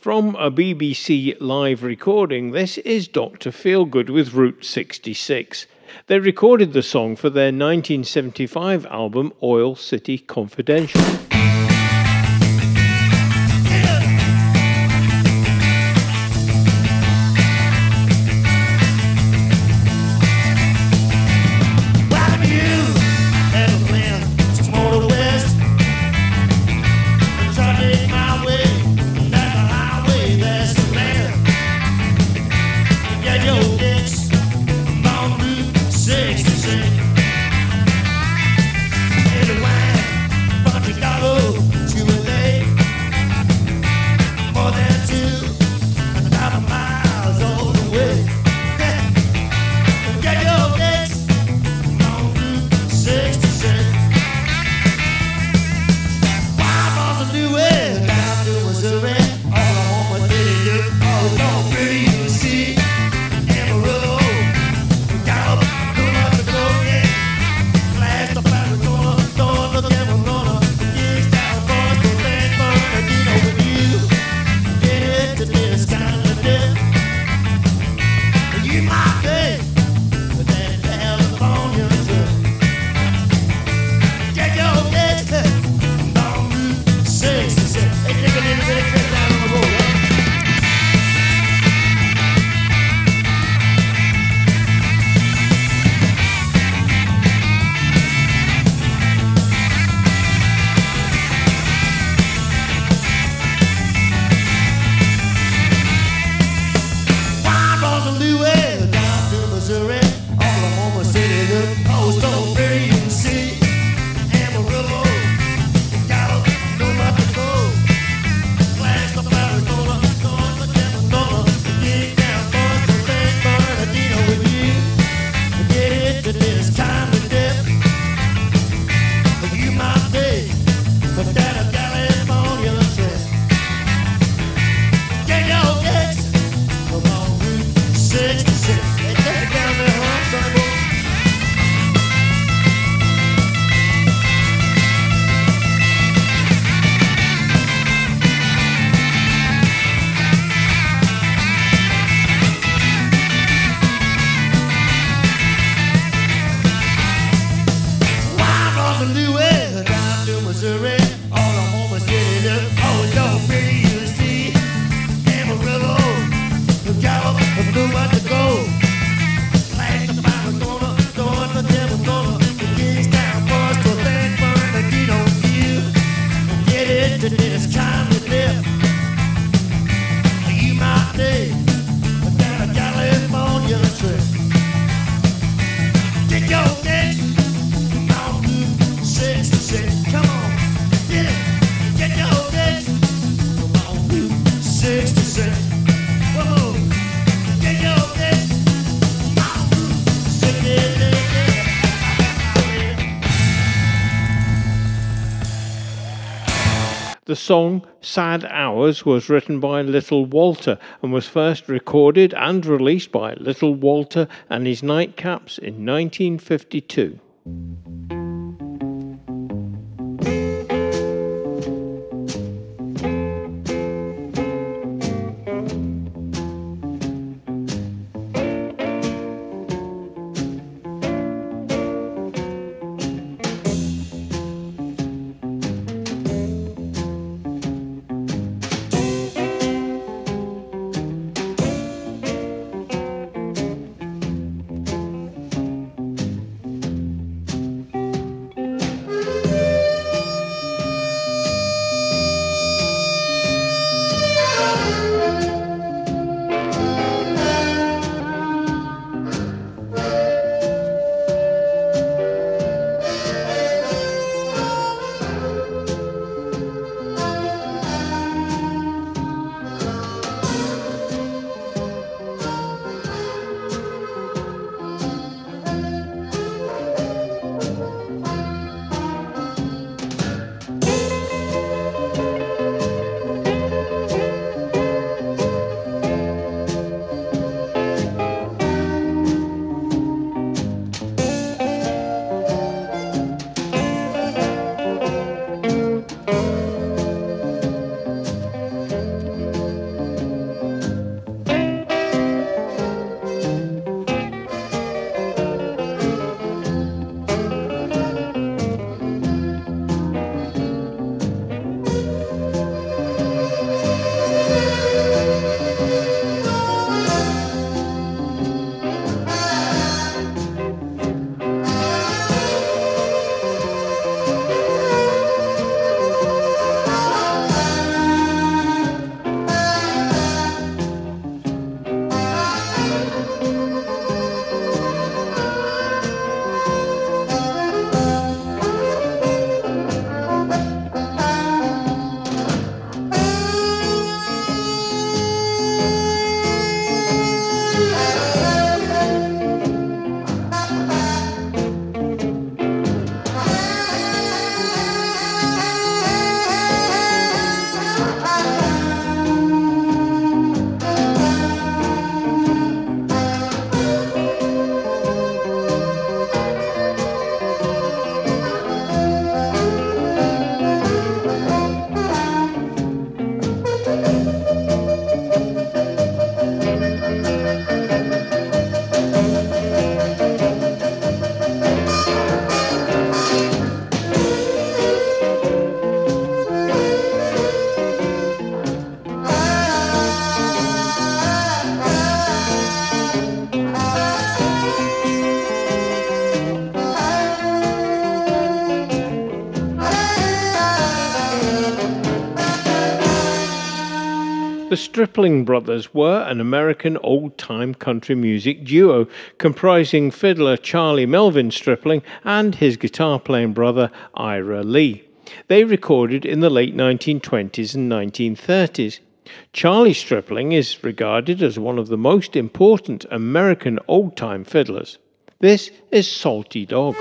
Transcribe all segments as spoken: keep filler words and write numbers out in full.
From a B B C live recording, this is Doctor Feelgood with Route sixty-six. They recorded the song for their nineteen seventy-five album Oil City Confidential. The song Sad Hours was written by Little Walter and was first recorded and released by Little Walter and his Nightcaps in nineteen fifty-two. The Stripling Brothers were an American old-time country music duo comprising fiddler Charlie Melvin Stripling and his guitar-playing brother Ira Lee. They recorded in the late nineteen twenties and nineteen thirties. Charlie Stripling is regarded as one of the most important American old-time fiddlers. This is Salty Dog.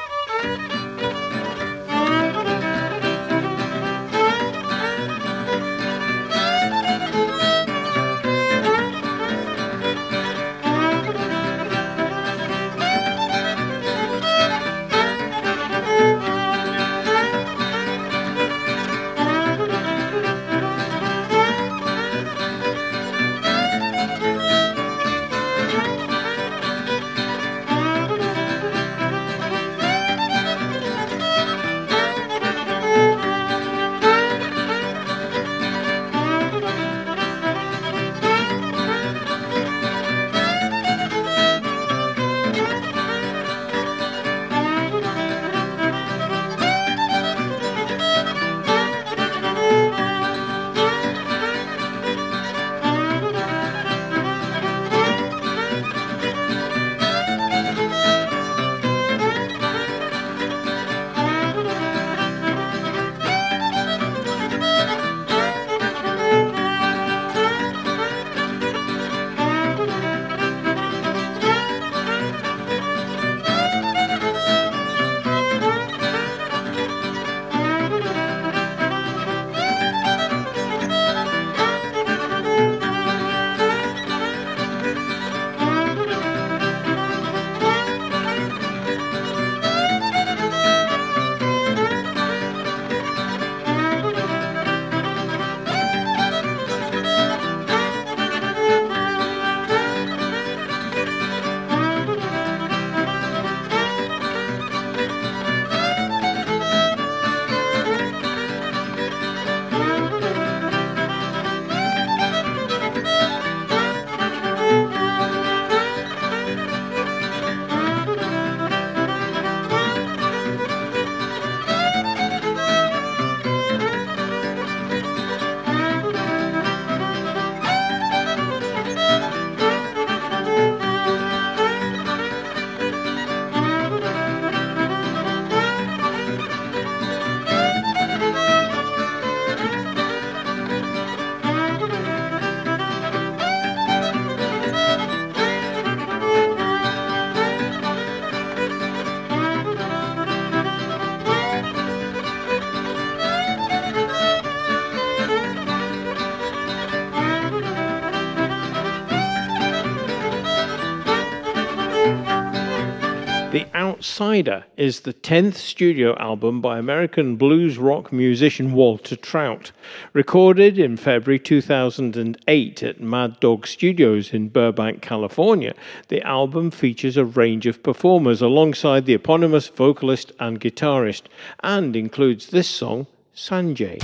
The Outsider is the tenth studio album by American blues rock musician Walter Trout. Recorded in February two thousand eight at Mad Dog Studios in Burbank, California, the album features a range of performers alongside the eponymous vocalist and guitarist, and includes this song, Sanjay.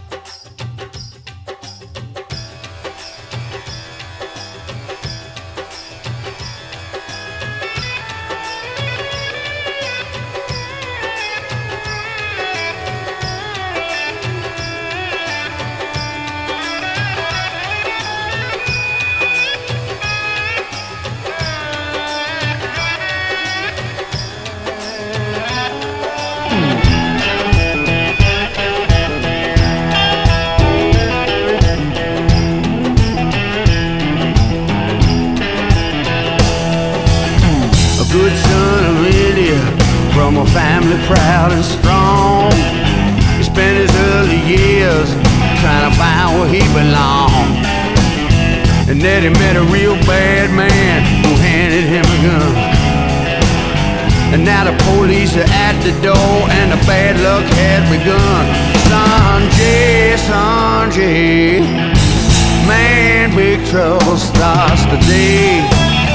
From a family proud and strong, he spent his early years trying to find where he belonged. And then he met a real bad man who handed him a gun. And now the police are at the door and the bad luck had begun. Sanjay, Sanjay, man, big trouble starts today.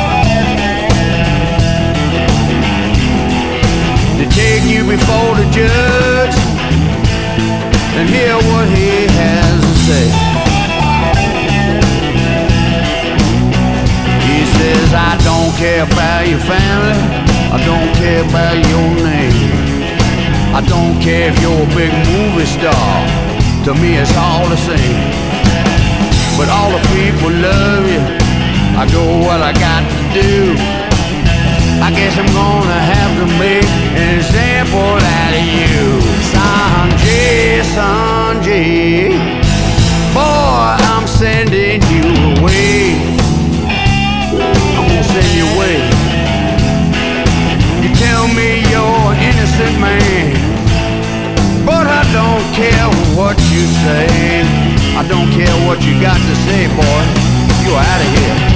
They take you before the judge and hear what he has to say. He says, I don't care about your family, I don't care about your name, I don't care if you're a big movie star, to me it's all the same. But all all the people love you. I do what I got to do. I guess I'm gonna have to make an example out of you. Sanjay, Sanjay, boy, I'm sending you away. I'm gonna send you away. You tell me you're an innocent man, but I don't care what you say. I don't care what you got to say, boy. You're out of here.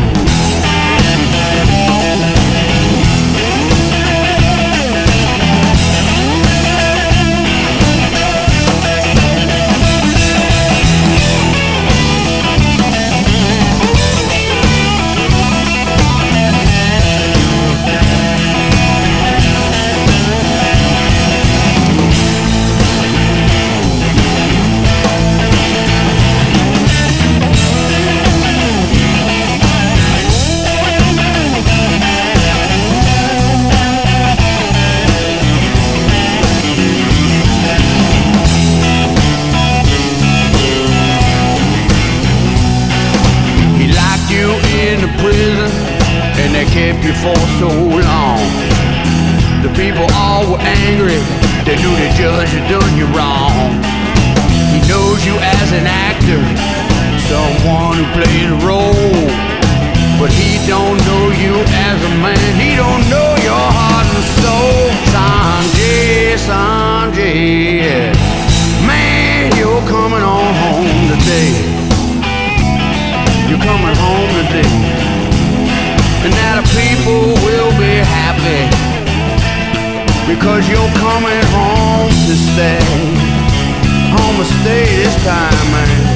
Kept you for so long. The people all were angry. They knew the judge had done you wrong. He knows you as an actor, someone who played a role, but he don't know you as a man. He don't know your heart and soul. Sanjay, Sanjay, man, you're coming on home today. You're coming home today. And now the people will be happy because you're coming home to stay. Home to stay this time, man.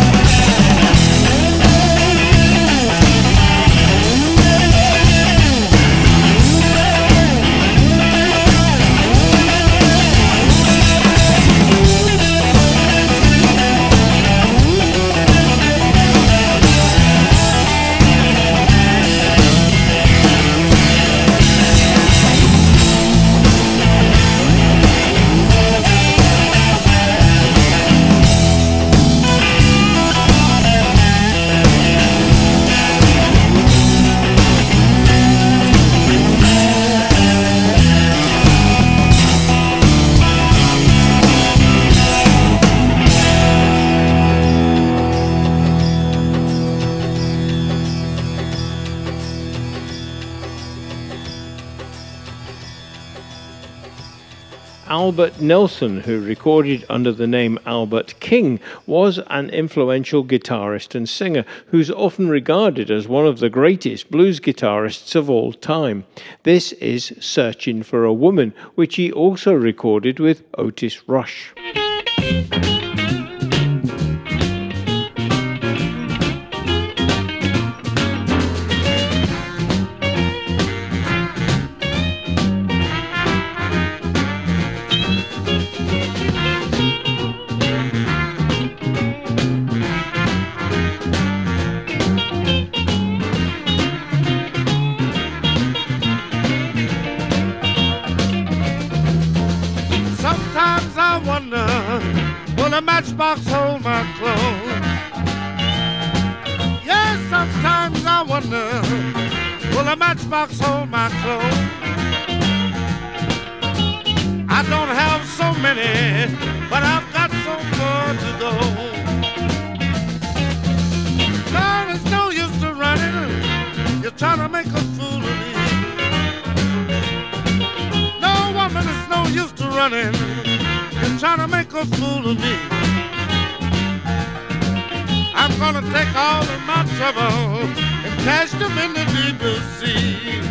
Albert Nelson, who recorded under the name Albert King, was an influential guitarist and singer who's often regarded as one of the greatest blues guitarists of all time. This is Searching for a Woman, which he also recorded with Otis Rush. Matchbox hold my clothes. Yes, sometimes I wonder, will a matchbox hold my clothes? I don't have so many, but I've got so far to go. Girl, it's no use to running. You're trying to make a fool of me. No, woman, it's no use to running. You're trying to make a fool of me. I'm gonna take all of my trouble and cash them in the deepest sea.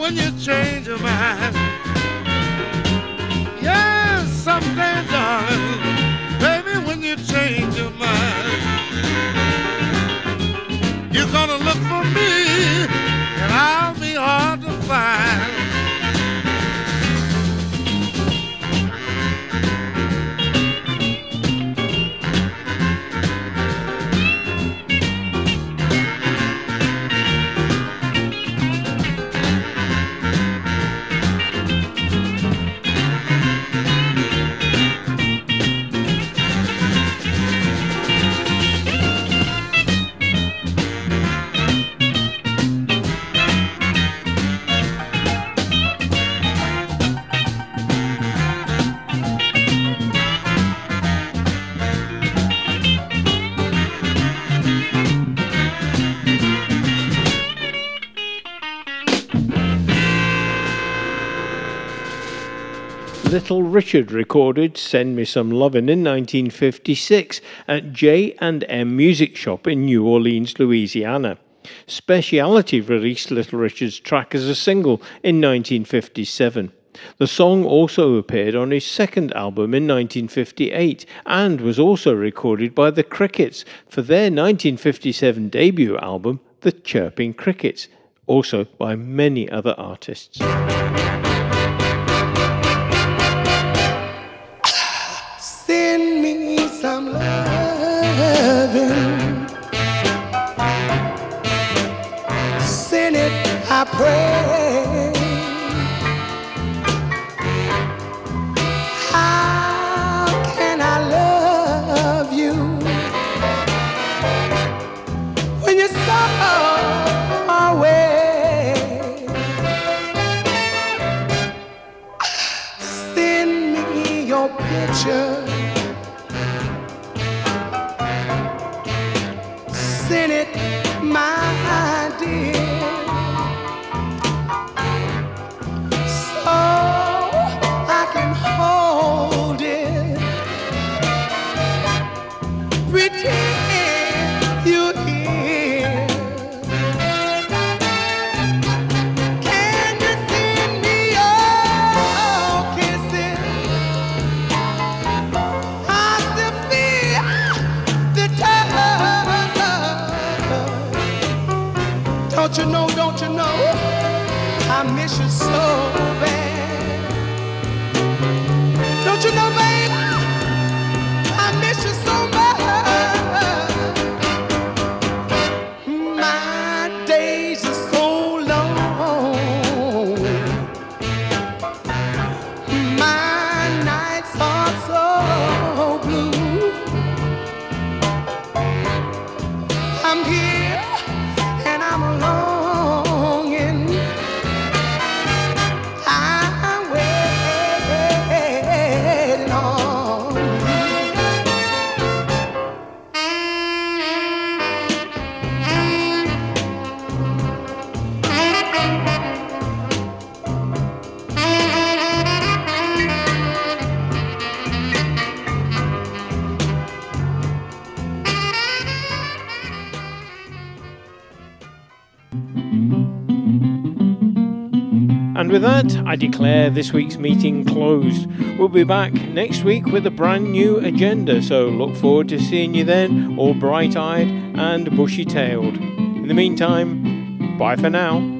when you change your mind. Yes, someday, darling, baby, when you change your mind, you're gonna look for me, and I'll be hard to find. Little Richard recorded Send Me Some Lovin' in nineteen fifty-six at J and M Music Shop in New Orleans, Louisiana. Speciality released Little Richard's track as a single in nineteen fifty-seven. The song also appeared on his second album in nineteen fifty-eight and was also recorded by the Crickets for their nineteen fifty-seven debut album, The Chirping Crickets, also by many other artists. Send me some loving. Send it, I pray. How can I love you when you're so far away? Send me your picture. Send it, my dear, so I can hold it, pretend you're here. Can you send me your kisses? I still feel the touch. Don't you know, don't you know, I miss you so bad. Don't you know, baby, I miss you so much. My days are so long, my nights are so blue. I'm here and I'm longing. I'm waiting on you. And with that, I declare this week's meeting closed. We'll be back next week with a brand new agenda, so look forward to seeing you then, all bright-eyed and bushy-tailed. In the meantime, bye for now.